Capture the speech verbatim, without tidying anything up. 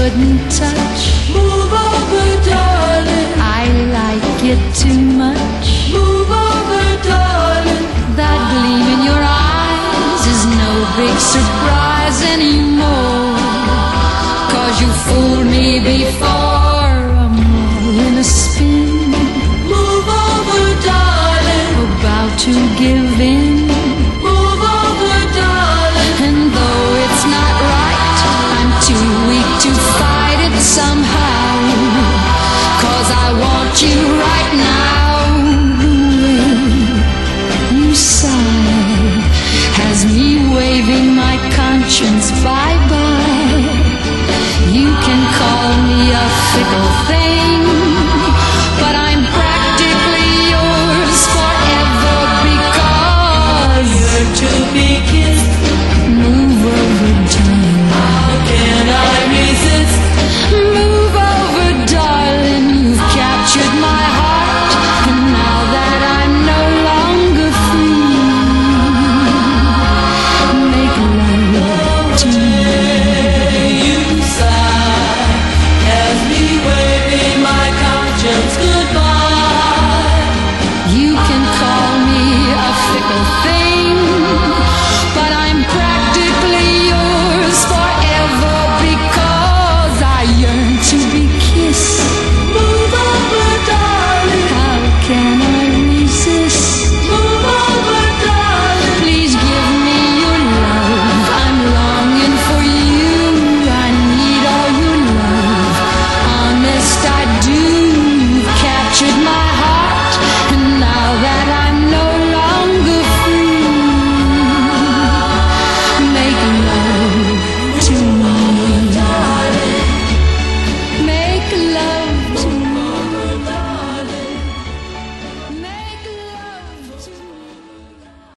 couldn't touch. Move over, darling. I like it too much. Move over, darling. That gleam in your eyes is no big surprise anymore, 'cause you fooled me before.